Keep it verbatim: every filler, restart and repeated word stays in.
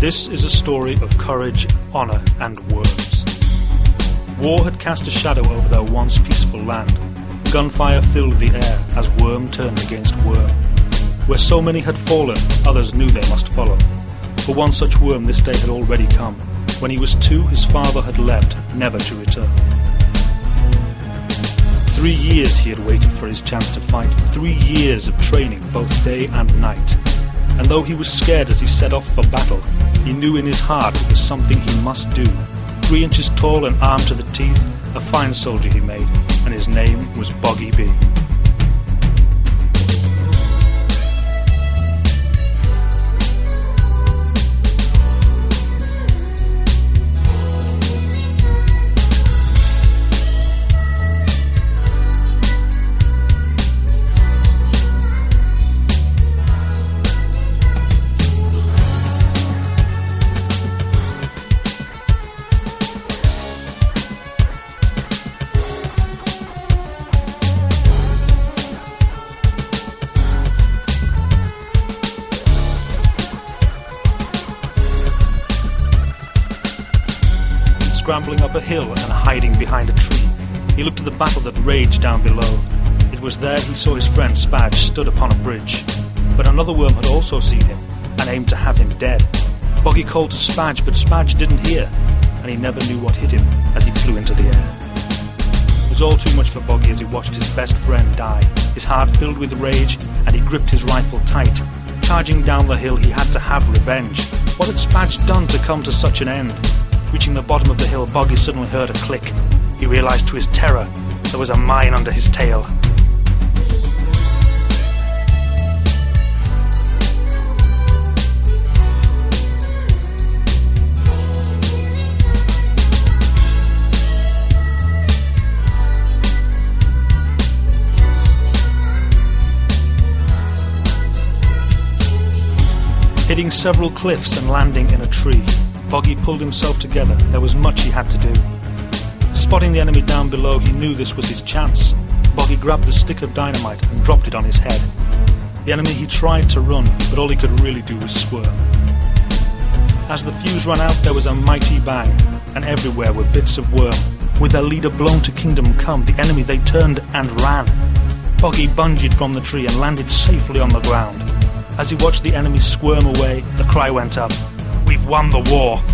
This is a story of courage, honour and worms. War had cast a shadow over their once peaceful land. Gunfire filled the air as worm turned against worm. Where so many had fallen, others knew they must follow. For one such worm this day had already come. When he was two, his father had left, never to return. Three years he had waited for his chance to fight. Three years of training, both day and night. And though he was scared as he set off for battle, he knew in his heart it was something he must do. Three inches tall and armed to the teeth, a fine soldier he made, and his name was Boggy B. Scrambling up a hill and hiding behind a tree, he looked at the battle that raged down below. It was there he saw his friend Spadge stood upon a bridge. But another worm had also seen him, and aimed to have him dead. Boggy called to Spadge, but Spadge didn't hear, and he never knew what hit him as he flew into the air. It was all too much for Boggy as he watched his best friend die, his heart filled with rage, and he gripped his rifle tight. Charging down the hill, he had to have revenge. What had Spadge done to come to such an end? Reaching the bottom of the hill, Boggy suddenly heard a click. He realised to his terror there was a mine under his tail. Hitting several cliffs and landing in a tree, Boggy pulled himself together. There was much he had to do. Spotting the enemy down below, he knew this was his chance. Boggy grabbed a stick of dynamite and dropped it on his head. The enemy he tried to run, but all he could really do was squirm. As the fuse ran out, there was a mighty bang, and everywhere were bits of worm. With their leader blown to kingdom come, the enemy they turned and ran. Boggy bungeed from the tree and landed safely on the ground. As he watched the enemy squirm away, the cry went up, "We've won the war!"